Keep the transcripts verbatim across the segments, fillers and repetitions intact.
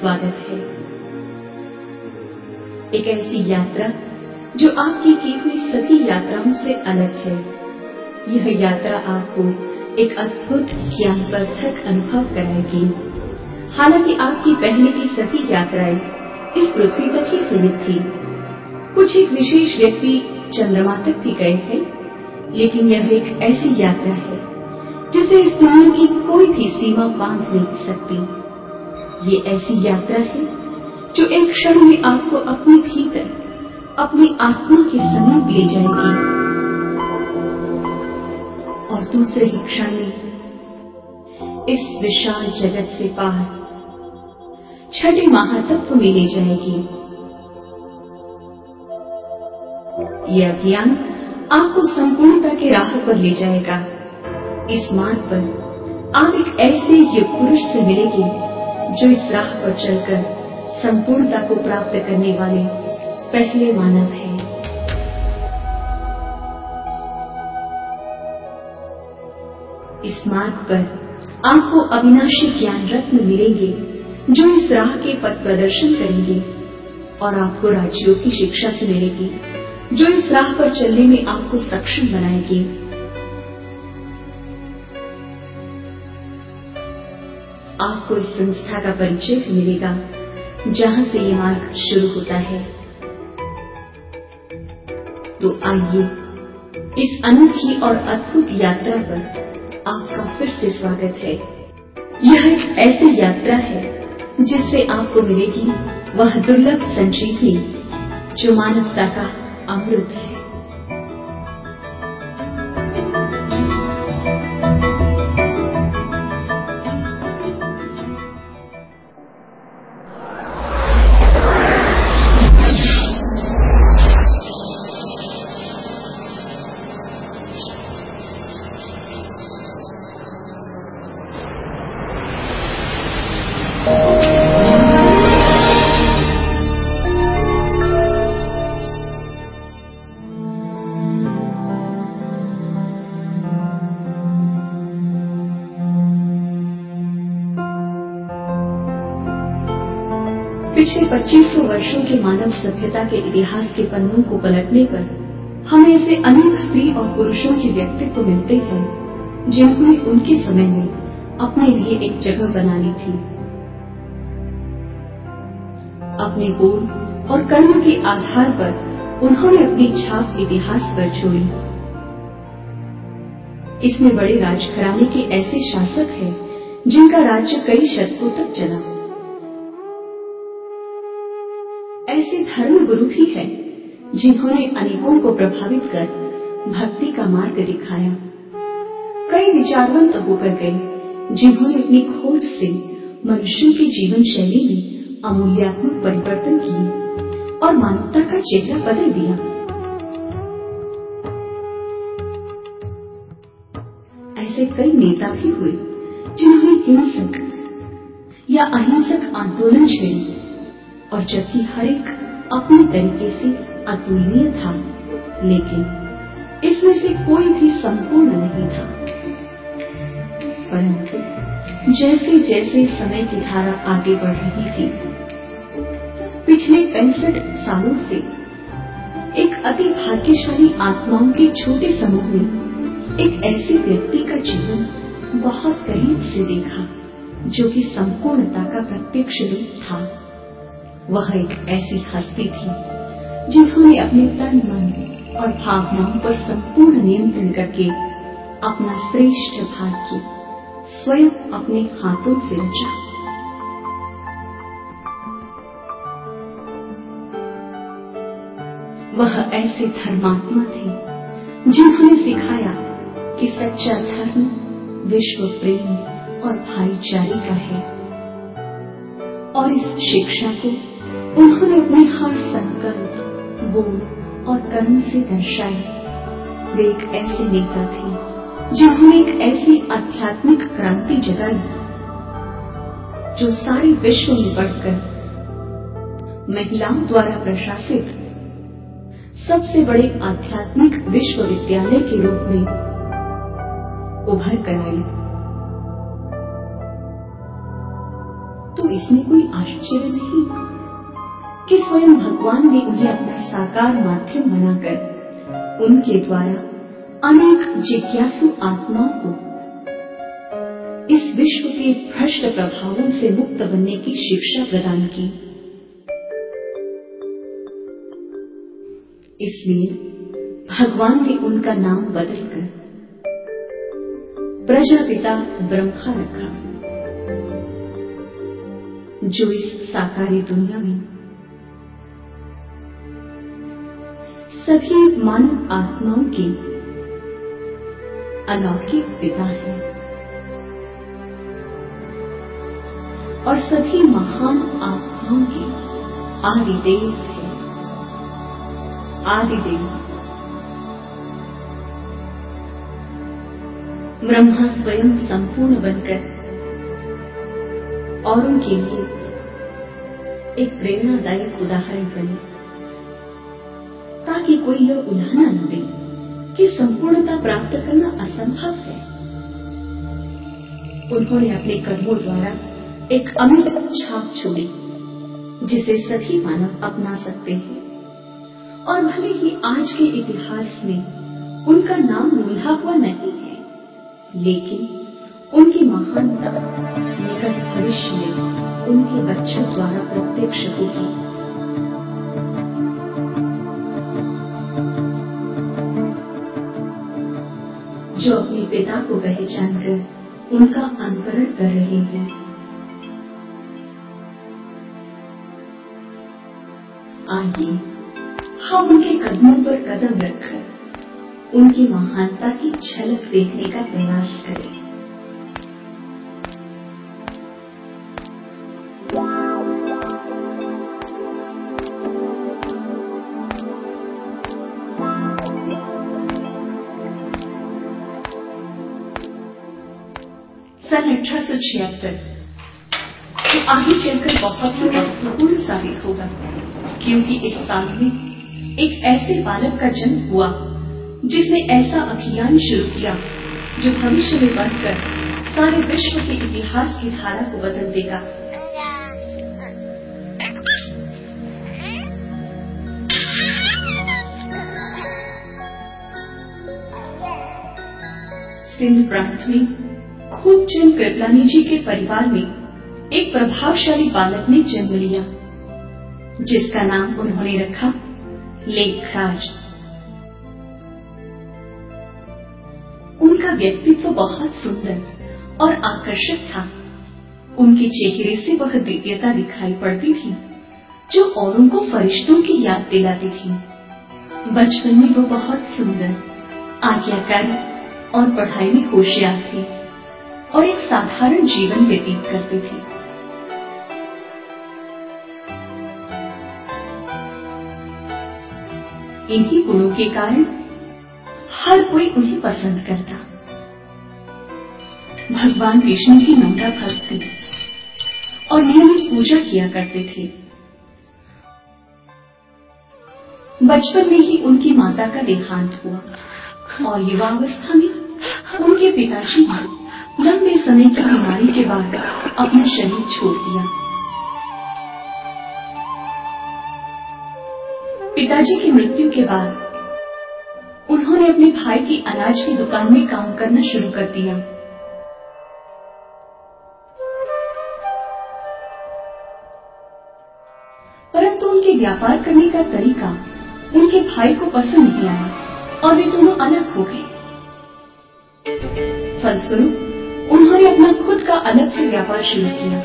स्वागत है। एक ऐसी यात्रा जो आपकी की हुई सभी यात्राओं से अलग है। यह यात्रा आपको एक अद्भुत ज्ञानवर्धक अनुभव कराएगी। हालांकि आपकी पहले की सभी यात्राएं इस पृथ्वी तक ही सीमित थी। कुछ एक विशेष व्यक्ति चंद्रमा तक भी गए हैं, लेकिन यह एक ऐसी यात्रा है जिसे इस दुनिया की कोई भी सीमा बांध नहीं सकती। ये ऐसी यात्रा है जो एक क्षण में आपको अपने भीतर, अपनी आत्मा के समीप ले जाएगी और दूसरे ही क्षण में इस विशाल जगत से पार छठे महातत्व में ले जाएगी। यह अभियान आपको संपूर्णता के राह पर ले जाएगा। इस मार्ग पर आप एक ऐसे युग पुरुष से मिलेंगे जो इस राह पर चलकर संपूर्णता को प्राप्त करने वाले पहले मानव हैं। इस मार्ग पर आपको अविनाशी ज्ञान रत्न मिलेंगे जो इस राह के पथ प्रदर्शन करेंगे, और आपको राजयोग की शिक्षा भी मिलेगी जो इस राह पर चलने में आपको सक्षम बनाएगी। आपको इस संस्था का परिचय भी मिलेगा जहां से ये मार्ग शुरू होता है। तो आइए, इस अनोखी और अद्भुत यात्रा पर आपका फिर से स्वागत है। यह एक ऐसी यात्रा है जिससे आपको मिलेगी वह दुर्लभ संजीवनी जो मानवता का अमृत है। पिछले पच्चीस सौ वर्षों के मानव सभ्यता के इतिहास के पन्नों को पलटने पर हमें ऐसे अनेक स्त्री और पुरुषों के व्यक्तित्व मिलते हैं जिन्होंने उनके समय में अपने लिए एक जगह बना ली थी। अपने बोल और कर्म के आधार पर उन्होंने अपनी छाप इतिहास पर छोड़ी। इसमें बड़े राजघराने के ऐसे शासक हैं जिनका राज्य कई शतकों तक चला। ऐसे धर्म गुरु भी हैं जिन्होंने अनेकों को प्रभावित कर भक्ति का मार्ग दिखाया। कई विचारवंत होकर गए जिन्होंने अपनी खोज से मनुष्यों की जीवन शैली में अमूल्यात्मक परिवर्तन किए और मानवता का चेहरा बदल दिया। ऐसे कई नेता भी हुए जिन्होंने हिंसक या अहिंसक आंदोलन छेड़े, और जबकि हर एक अपने तरीके से अतुलनीय था, लेकिन इसमें से कोई भी संपूर्ण नहीं था। परंतु जैसे जैसे समय की धारा आगे बढ़ रही थी, पिछले पैंसठ सालों से एक अति भाग्यशाली आत्माओं के छोटे समूह ने एक ऐसे व्यक्ति का जीवन बहुत करीब से देखा जो कि संपूर्णता का प्रत्यक्ष रूप था। वह एक ऐसी हस्ती थी जिन्होंने अपने तन, मन और भावनाओं पर संपूर्ण नियंत्रण करके अपना श्रेष्ठ भाग्य स्वयं अपने हाथों से रचा। वह ऐसे धर्मात्मा थे जिन्होंने सिखाया कि सच्चा धर्म विश्व प्रेम और भाईचारे का है, और इस शिक्षा को उन्होंने अपने हर संकल्प, बोल और कर्म से दर्शाया। वे एक ऐसे नेता थे जिन्होंने एक ऐसी आध्यात्मिक क्रांति जगाई जो सारे विश्व में बढ़कर महिलाओं द्वारा प्रशासित सबसे बड़े आध्यात्मिक विश्वविद्यालय के रूप में उभर कर आई। तो इसमें कोई आश्चर्य नहीं कि स्वयं भगवान ने उन्हें अपना साकार माध्यम बनाकर उनके द्वारा अनेक जिज्ञासु आत्माओं को इस विश्व के भ्रष्ट प्रभावों से मुक्त बनने की शिक्षा प्रदान की। इसलिए भगवान ने उनका नाम बदलकर प्रजापिता ब्रह्मा रखा, जो इस साकारी दुनिया में सभी मानव आत्माओं के अलौकिक पिता है और सभी महान आत्माओं के आदिदेव है। आदिदेव ब्रह्मा स्वयं संपूर्ण बनकर औरों के लिए एक प्रेरणादायक उदाहरण बने, ताकि कोई यह उल्हाना न दे कि संपूर्णता प्राप्त करना असंभव है। उन्होंने अपने कर्मों द्वारा एक अमिट छाप छोड़ी, जिसे सभी मानव अपना सकते हैं। और भले ही आज के इतिहास में उनका नाम मूल्हा हुआ नहीं है, लेकिन उनकी महानता निकट भविष्य में उनके बच्चों द्वारा प्रत्यक्ष होगी। जो अपने पिता को पहचान कर उनका अनुकरण कर रहे हैं। आइए हम उनके कदमों पर कदम रखकर उनकी महानता की झलक देखने का प्रयास करें। सन अठारह सौ छिहत्तर तो आगे चलकर बहुत ही महत्वपूर्ण साबित होगा, क्योंकि इस साल में एक ऐसे बालक का जन्म हुआ जिसने ऐसा अभियान शुरू किया जो भविष्य में बढ़कर सारे विश्व के इतिहास की धारा को बदल देगा। सिंध प्रांत में खूबचंद कृपलानी जी के परिवार में एक प्रभावशाली बालक ने जन्म लिया, जिसका नाम उन्होंने रखा लेखराज। उनका व्यक्तित्व बहुत सुंदर और आकर्षक था। उनके चेहरे से वह दिव्यता दिखाई पड़ती थी जो औरों को फरिश्तों की याद दिलाती थी। बचपन में वो बहुत सुंदर, आज्ञाकारी और पढ़ाई में होशियार थे और एक साधारण जीवन व्यतीत करते थे। इन्हीं गुणों के कारण हर कोई उन्हें पसंद करता। भगवान विष्णु की नम्र भक्त थे और नियमित पूजा किया करते थे। बचपन में ही उनकी माता का देहांत हुआ और युवावस्था में उनके पिताजी ने लंबे समय की बीमारी के बाद अपना शरीर छोड़ दिया। पिताजी की मृत्यु के बाद उन्होंने अपने भाई की अनाज की दुकान में काम करना शुरू कर दिया। परंतु उनके व्यापार करने का तरीका उनके भाई को पसंद नहीं आया और वे दोनों अलग हो गए। फलस्वरूप उन्होंने अपना खुद का अलग से व्यापार शुरू किया।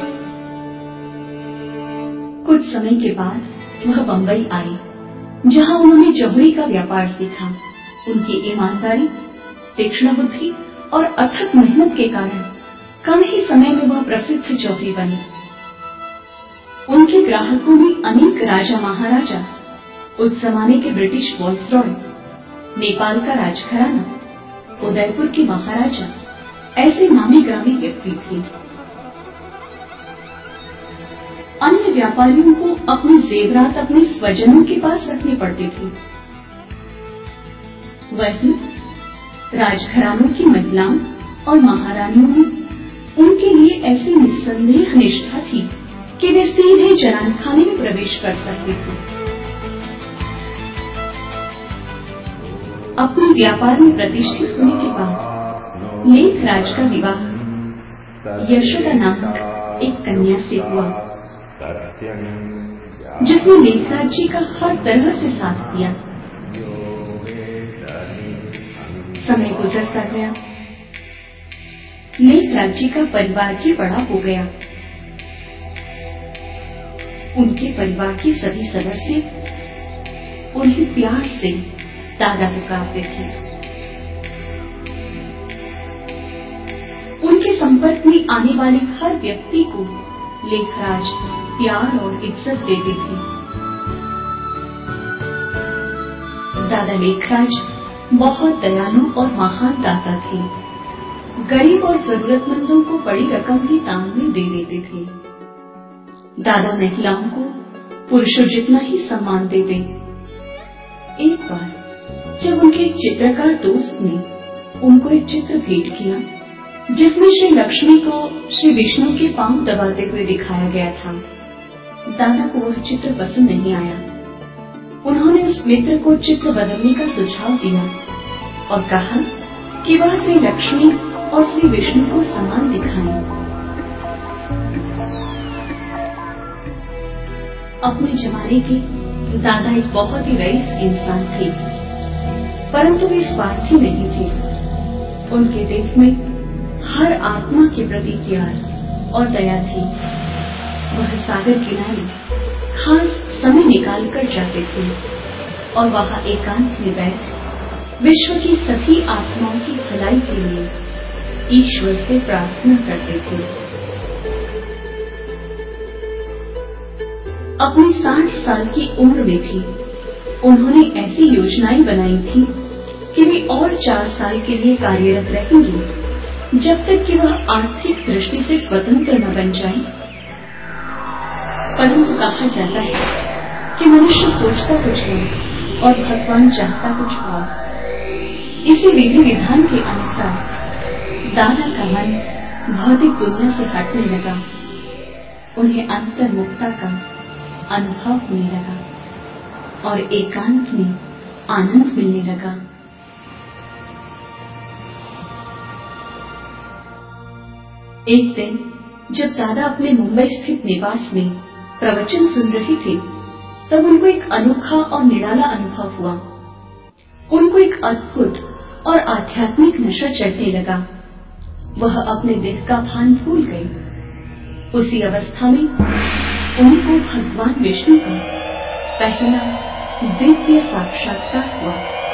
कुछ समय के बाद वह बंबई आए, जहां उन्होंने जौहरी का व्यापार सीखा। उनकी ईमानदारी, तीक्ष्ण बुद्धि और अथक मेहनत के कारण कम ही समय में वह प्रसिद्ध जौहरी बने। उनके ग्राहकों में अनेक राजा महाराजा, उस जमाने के ब्रिटिश वायसरॉय, नेपाल का राजघराना, उदयपुर के महाराजा, ऐसे नामी ग्रामी व्यक्ति थे। अन्य व्यापारियों को अपने जेवरात अपने स्वजनों के पास रखने पड़ते थे। वहीं राजघरानों की महिलाओं और महारानियों में उनके लिए ऐसी निस्संदेह निष्ठा थी कि वे सीधे जनान खाने में प्रवेश कर सकते थे। अपने व्यापार में प्रतिष्ठित होने के बाद लेखराज का विवाह यशोदा नामक एक कन्या से हुआ, जिसने लेखराज जी का हर तरह से साथ दिया। समय गुजरता गया, लेखराज जी का परिवार भी बड़ा हो गया। उनके परिवार के सभी सदस्य उन्हें प्यार से दादा पुकारते थे। उनके संपर्क में आने वाले हर व्यक्ति को लेखराज प्यार और इज्जत देते थे। दादा लेखराज बहुत दयालु और महान दाता थे। गरीब और जरूरतमंदों को बड़ी रकम भी दान में दे देते थे। दादा महिलाओं को पुरुषों जितना ही सम्मान देते। एक बार जब उनके एक चित्रकार दोस्त ने उनको एक चित्र भेंट किया, जिसमें श्री लक्ष्मी को श्री विष्णु के पांव दबाते हुए दिखाया गया था, दादा को वह चित्र पसंद नहीं आया। उन्होंने उस मित्र को चित्र बदलने का सुझाव दिया और कहा कि वह श्री लक्ष्मी और श्री विष्णु को समान दिखाएं। अपने जमाने के दादा एक बहुत ही रईस इंसान थे, परंतु वे स्वार्थी नहीं थे। उनके दिल में हर आत्मा के प्रति प्यार और दया थी। वह सागर किनारे खास समय निकाल कर जाते थे और वहां एकांत में बैठ विश्व की सभी आत्माओं की भलाई के लिए ईश्वर से प्रार्थना करते थे। अपनी साठ साल की उम्र में भी उन्होंने ऐसी योजनाएं बनाई थी कि वे और चार साल के लिए कार्यरत रहेंगे, जब तक कि वह आर्थिक दृष्टि से स्वतंत्र न बन जाए। परंतु कहा जाता है कि मनुष्य सोचता कुछ है और भगवान चाहता कुछ और। इसी विधि विधान के अनुसार दादा का मन भौतिक दुनिया से हटने लगा। उन्हें अंतर्मुखता का अनुभव होने लगा और एकांत में आनंद मिलने लगा। एक दिन जब दादा अपने मुंबई स्थित निवास में प्रवचन सुन रहे थे, तब उनको एक अनोखा और निराला अनुभव हुआ। उनको एक अद्भुत और आध्यात्मिक नशा चढ़ने लगा। वह अपने देह का भान भूल गए। उसी अवस्था में उनको भगवान विष्णु का पहला दिव्य साक्षात्कार हुआ।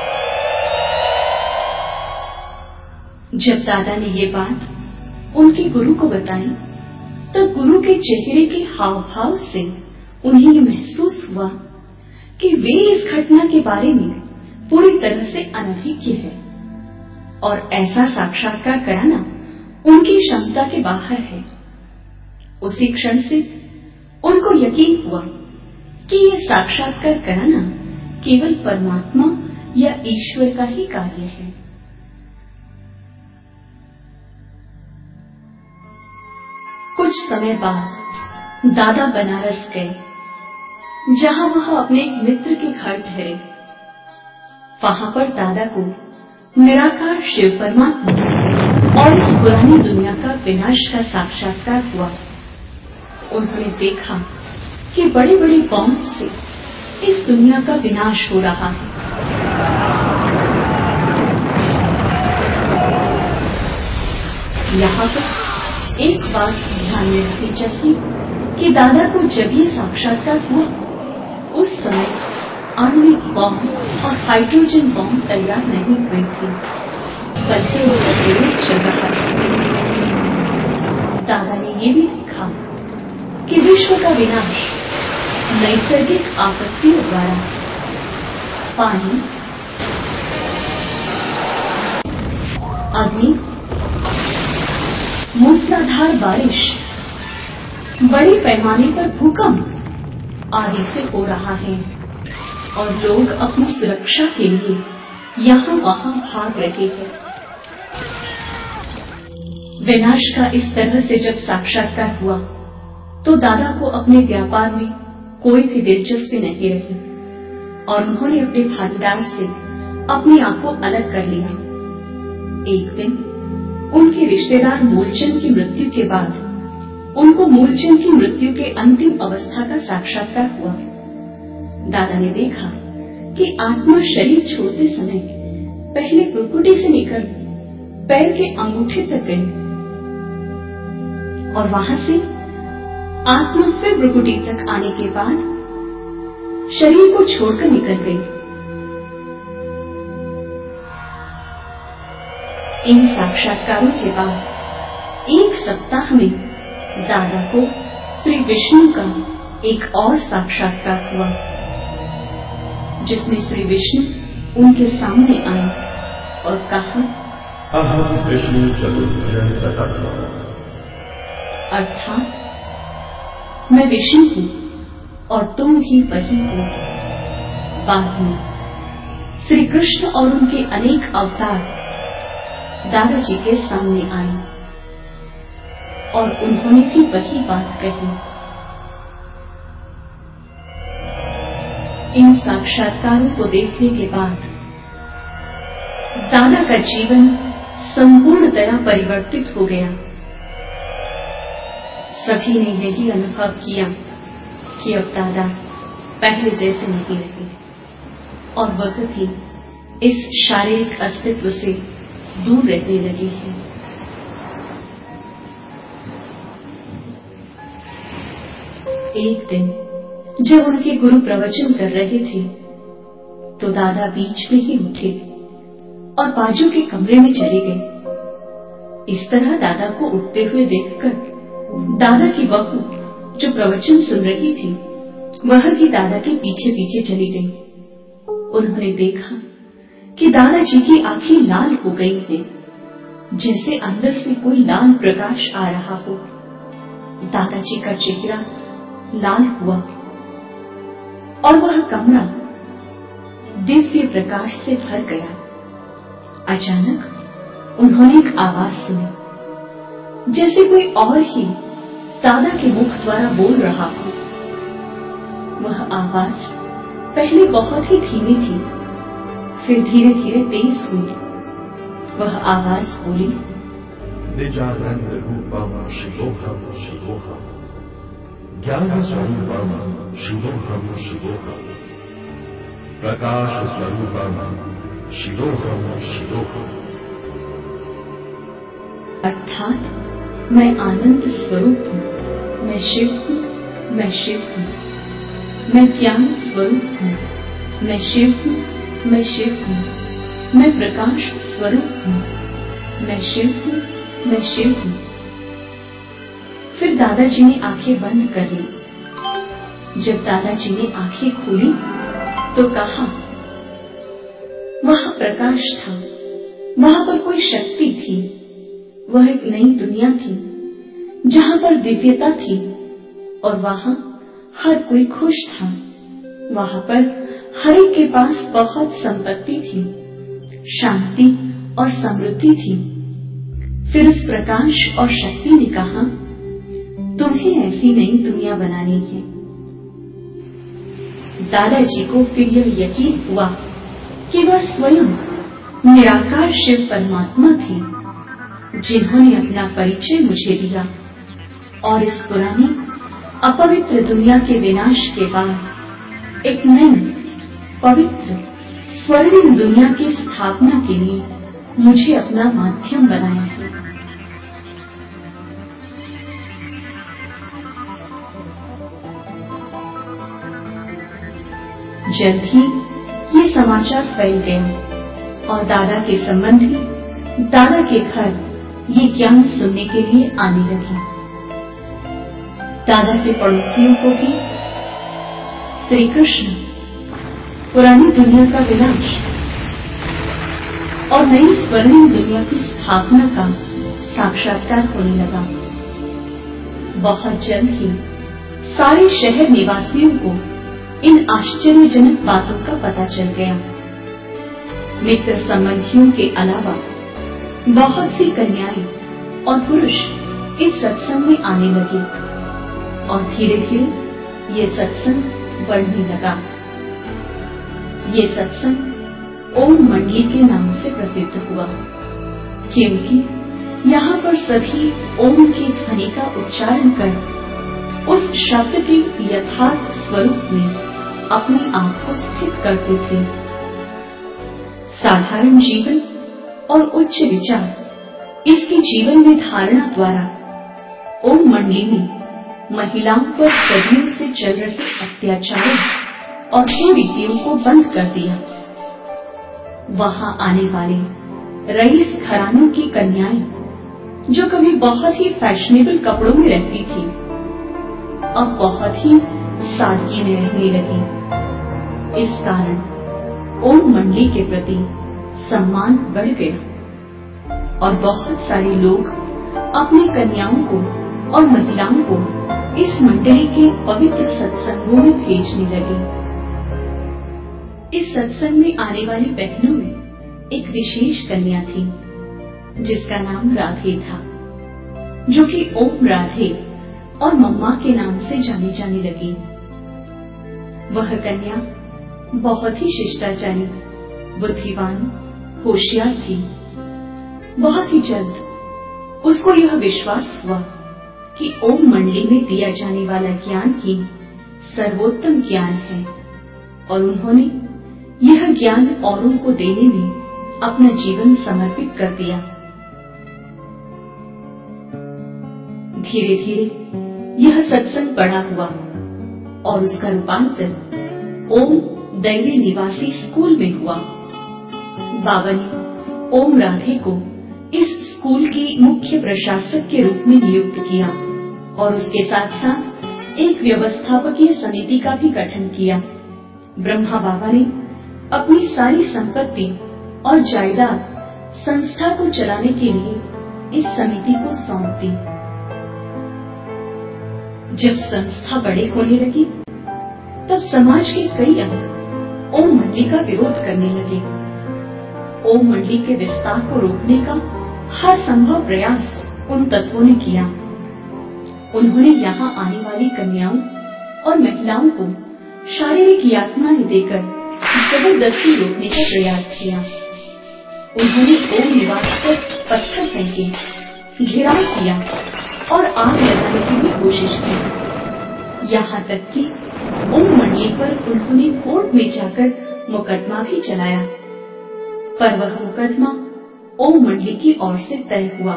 जब दादा ने ये बात उनके गुरु को बताई, तब गुरु के चेहरे के हाव भाव से उन्हें ये महसूस हुआ कि वे इस घटना के बारे में पूरी तरह से अनभिज्ञ है और ऐसा साक्षात्कार कराना उनकी क्षमता के बाहर है। उसी क्षण से उनको यकीन हुआ कि यह साक्षात्कार कराना केवल परमात्मा या ईश्वर का ही कार्य है। कुछ समय बाद दादा बनारस गए, जहां वह अपने एक मित्र के घर ठहरे। वहां पर दादा को निराकार शिव परमात्मा और इस पुरानी दुनिया का विनाश का साक्षात्कार हुआ। उन्होंने देखा कि बड़े बड़े बॉम्ब से इस दुनिया का विनाश हो रहा है। यहाँ पर एक बात ध्यान में रखनी चाहिए कि दादा को जब ये साक्षात्कार हुआ, उस समय आणविक बॉम्ब और हाइड्रोजन बॉम्ब तैयार नहीं हुए थे, बल्कि उनका प्रयोग चल रहा था। दादा ने ये भी देखा कि विश्व का विनाश नैसर्गिक आपत्तियों द्वारा पानी, अग्नि, मूसलाधार बारिश, बड़े पैमाने पर भूकंप आदि से हो रहा है और लोग अपनी सुरक्षा के लिए यहाँ वहां भाग रहे हैं। विनाश का इस तरह से जब साक्षात्कार हुआ, तो दादा को अपने व्यापार में कोई भी दिलचस्पी नहीं रही और उन्होंने अपने भागीदार से अपने आप को अलग कर लिया। एक दिन उनके रिश्तेदार मूलचंद की मृत्यु के बाद उनको मूलचंद की मृत्यु के अंतिम अवस्था का साक्षात्कार हुआ। दादा ने देखा कि आत्मा शरीर छोड़ते समय पहले भ्रुकुटी से लेकर पैर के अंगूठे तक गई और वहां से आत्मा फिर भ्रुकुटी तक आने के बाद शरीर को छोड़कर निकल गई। इन साक्षात्कारों के बाद एक सप्ताह में दादा को श्री विष्णु का एक और साक्षात्कार हुआ, जिसमें श्री विष्णु उनके सामने आए और कहा, अहम विष्णु चतुर्भुज प्रकट, अर्थात मैं विष्णु हूं और तुम भी वही हो। बाद में श्री कृष्ण और उनके अनेक अवतार दादाजी के सामने आए और उन्होंने भी वही बात कही। इन साक्षात्कारों को देखने के बाद दादा का जीवन संपूर्णतया परिवर्तित हो गया। सभी ने यही अनुभव किया कि अब दादा पहले जैसे नहीं रहे और वह भी इस शारीरिक अस्तित्व से दूर रहने लगे हैं। एक दिन जब उनके गुरु प्रवचन कर रहे थे तो दादा बीच में ही उठे और बाजू के कमरे में चले गए। इस तरह दादा को उठते हुए देखकर दादा की बहू जो प्रवचन सुन रही थी वह भी दादा के पीछे पीछे चली गई। उन्होंने देखा कि दादाजी की आंखें लाल हो गई हैं, जैसे अंदर से कोई लाल प्रकाश आ रहा हो। दादाजी का चेहरा लाल हुआ और वह कमरा दिव्य प्रकाश से भर गया। अचानक उन्होंने एक आवाज सुनी, जैसे कोई और ही दादा के मुख द्वारा बोल रहा हो। वह आवाज पहले बहुत ही धीमी थी, फिर धीरे धीरे तेज हुई। वह आवाज बोली, निजानंद रूपम शिवोहम शिवोहम, ज्ञान स्वरूपम शिवोहम शिवोहम, प्रकाश स्वरूपम शिवोहम शिवोहम। अर्थात मैं आनंद स्वरूप हूं, मैं शिव हूं, मैं शिव हूं। मैं ज्ञान स्वरूप हूं, मैं शिव हूं, मैं शिव हूं। मैं प्रकाश स्वरूप हूं, मैं शिव हूं, मैं शिव हूं। फिर दादाजी ने आंखें बंद कर ली। जब दादाजी ने आंखें खोली तो कहा, वहां प्रकाश था, वहां पर कोई शक्ति थी। वह एक नई दुनिया थी जहां पर दिव्यता थी और वहां हर कोई खुश था। वहां पर हर एक के पास बहुत संपत्ति थी, शांति और समृद्धि थी। फिर उस प्रकाश और शक्ति ने कहा, तुम्हें ऐसी नई दुनिया बनानी है। दादाजी को फिर यह यकीन हुआ कि वह स्वयं निराकार शिव परमात्मा थे, जिन्होंने अपना परिचय मुझे दिया और इस पुरानी अपवित्र दुनिया के विनाश के बाद एक नई पवित्र स्वर्णिम दुनिया की स्थापना के लिए मुझे अपना माध्यम बनाया है। जल्द ही ये समाचार फैल गया और दादा के संबंधी दादा के घर ये ज्ञान सुनने के लिए आने लगे। दादा के पड़ोसियों को भी श्री कृष्ण, पुरानी दुनिया का विनाश और नई स्वर्णिम दुनिया की स्थापना का साक्षात्कार होने लगा। बहुत जल्द ही सारे शहर निवासियों को इन आश्चर्यजनक बातों का पता चल गया। मित्र संबंधियों के अलावा बहुत सी कन्याएं और पुरुष इस सत्संग में आने लगे। और धीरे धीरे ये सत्संग बढ़ने लगा। ये सत्संग ओम मंडली के नाम से प्रसिद्ध हुआ, क्योंकि यहाँ पर सभी ओम की ध्वनि का उच्चारण कर उस शब्द के यथार्थ स्वरूप में अपने आप को स्थित करते थे। साधारण जीवन और उच्च विचार इसके जीवन में धारणा द्वारा ओम मंडली में महिलाओं पर सदियों से चल रहे अत्याचारों और कुरीतियों को बंद कर दिया। वहां आने वाले रईस घरानों की कन्याएं, जो कभी बहुत ही फैशनेबल कपड़ों में रहती थी, अब बहुत ही सादगी में रहने लगी। इस कारण ओम मंडली के प्रति सम्मान बढ़ गया और बहुत सारे लोग अपनी कन्याओं को और महिलाओं को इस मंडली के पवित्र सत्संगों में भेजने लगे। इस सत्संग में आने वाली बहनों में एक विशेष कन्या थी जिसका नाम राधे था, जो कि ओम राधे और मम्मा के नाम से जाने जाने लगी। वह कन्या बहुत ही शिष्टाचारी, बुद्धिमान, होशियार थी। बहुत ही जल्द उसको यह विश्वास हुआ कि ओम मंडली में दिया जाने वाला ज्ञान ही सर्वोत्तम ज्ञान है, और उन्होंने यह ज्ञान औरों को देने में अपना जीवन समर्पित कर दिया। धीरे धीरे यह सत्संग बड़ा हुआ और उसका रूपांतर ओम दैवी निवासी स्कूल में हुआ। बाबा ने ओम राधे को इस स्कूल की मुख्य प्रशासक के रूप में नियुक्त किया और उसके साथ साथ एक व्यवस्थापकीय समिति का भी गठन किया। ब्रह्मा बाबा ने अपनी सारी संपत्ति और जायदाद संस्था को चलाने के लिए इस समिति को सौंप दी। जब संस्था बड़े होने लगी, तब समाज के कई अंग ओम मंडली का विरोध करने लगे। ओम मंडली के विस्तार को रोकने का हर संभव प्रयास उन तत्वों ने किया। उन्होंने यहाँ आने वाली कन्याओं और महिलाओं को शारीरिक यातनाएं देकर जबरदस्ती रोकने का प्रयास किया। उन्होंने ओम निवास पर पत्थर फेंके, घेराव किया और आग लगाने की भी कोशिश की। यहाँ तक कि ओम मंडली पर उन्होंने कोर्ट में जाकर मुकदमा भी चलाया, पर वह मुकदमा ओम मंडली की ओर से तय हुआ,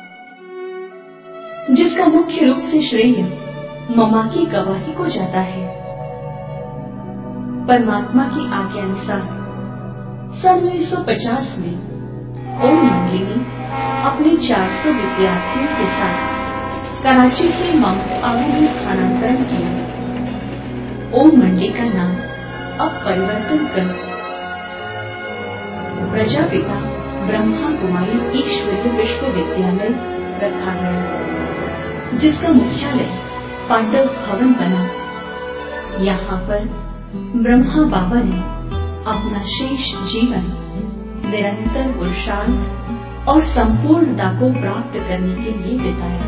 जिसका मुख्य रूप से श्रेय ममा की गवाही को जाता है। परमात्मा की आज्ञानुसार सन उन्नीस सौ पचास में ओम मंडली ने अपने चार सौ विद्यार्थियों के साथ कराची से माउंट आबू में स्थानांतरण किया। ओम मंडली का नाम अब परिवर्तन कर प्रजापिता ब्रह्मा कुमारी ईश्वरीय विश्वविद्यालय रखा गया, जिसका मुख्यालय पांडव भवन बना। यहाँ पर ब्रह्मा बाबा ने अपना शेष जीवन निरंतर पुरुषार्थ और संपूर्णता को प्राप्त करने के लिए बिताया।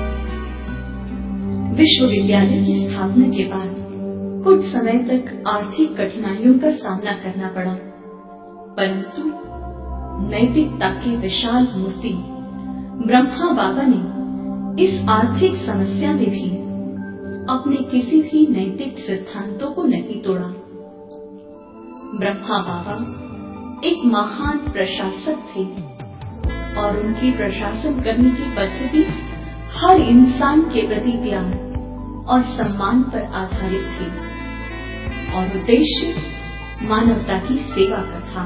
विश्वविद्यालय की स्थापना के बाद कुछ समय तक आर्थिक कठिनाइयों का सामना करना पड़ा, परंतु नैतिकता की विशाल मूर्ति ब्रह्मा बाबा ने इस आर्थिक समस्या में भी अपने किसी भी नैतिक सिद्धांतों को नहीं तोड़ा। ब्रह्मा बाबा एक महान प्रशासक थे और उनकी प्रशासन करने की पद्धति हर इंसान के प्रति प्यार और सम्मान पर आधारित थी और उद्देश्य मानवता की सेवा का था।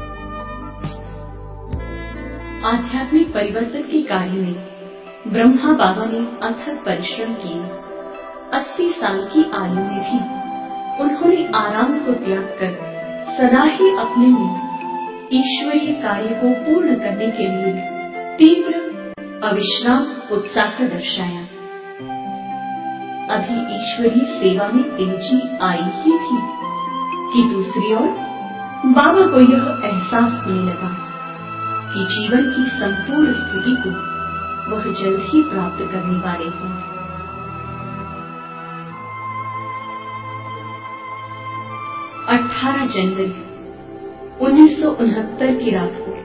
आध्यात्मिक परिवर्तन के कार्य में ब्रह्मा बाबा ने अथक परिश्रम किए। अस्सी साल की आयु में भी उन्होंने आराम को त्याग कर सदा ही अपने में ईश्वरीय कार्य को पूर्ण करने के लिए तीव्र अविश्राम उत्साह दर्शाया। अभी ईश्वरीय सेवा में तेजी आई ही थी कि दूसरी ओर बाबा को यह एहसास होने लगा कि जीवन की संपूर्ण स्थिति को वह जल्द ही प्राप्त करने वाले हैं। अठारह जनवरी उन्नीस सौ उनहत्तर की रात को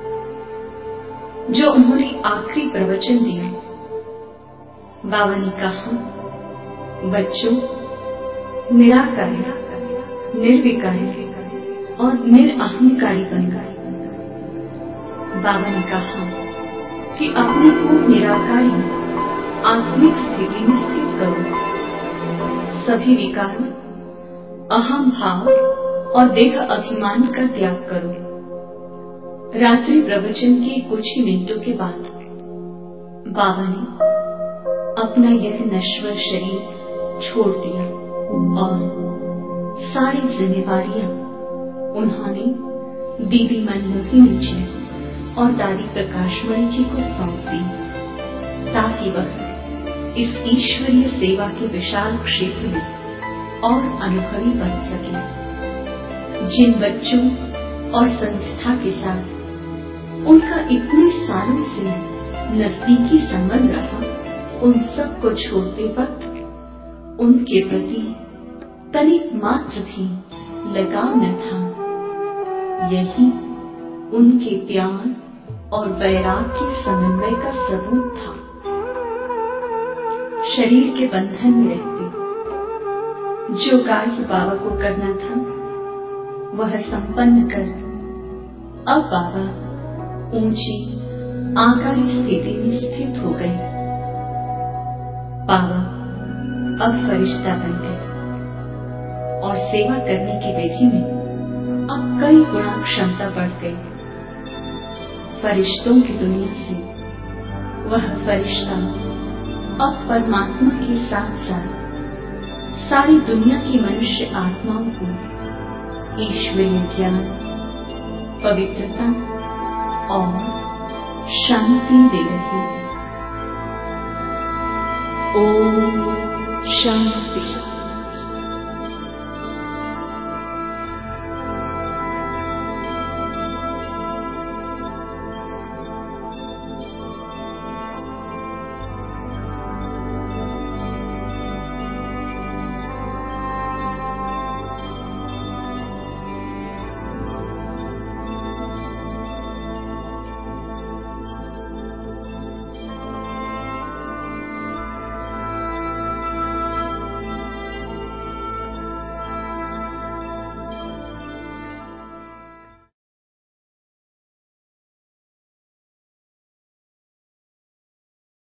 जो उन्होंने आखिरी प्रवचन दिया, बाबा ने कहा, बच्चों, निराकारी, निर्विकारी और निरअहंकारी बनकर। बाबा ने कहा कि अपने को निराकारी आत्मिक स्थिति में स्थित करो, सभी विकारों, अहम भाव और देह अभिमान का त्याग करो। रात्रि प्रवचन के कुछ ही मिनटों के बाद बाबा ने अपना यह नश्वर शरीर छोड़ दिया और सारी जिम्मेवारियां उन्होंने दीदी मनमोहिनी जी और दादी प्रकाशमणि जी को सौंप दी, ताकि वह इस ईश्वरीय सेवा के विशाल क्षेत्र में और अनुभवी बन सके। जिन बच्चों और संस्था के साथ उनका इतने सालों से नजदीकी संबंध रहा, उन सब को छोड़ते वक्त उनके प्रति तनिक मात्र भी लगाव न था। यही उनके प्यार और वैराग्य समन्वय का सबूत था। शरीर के बंधन में रहते जो कार्य बाबा को करना था वह संपन्न कर अब बाबा ऊंची आकारी स्थिति में स्थित हो गए। बाबा अब फरिश्ता बन गए और सेवा करने की विधि में अब कई गुणा क्षमता बढ़ गई। फरिश्तों की दुनिया से वह फरिश्ता अब परमात्मा के साथ साथ सारी दुनिया की मनुष्य आत्माओं को ईश्वरीय ज्ञान, पवित्रता और शांति दे रहे। ओम शांति।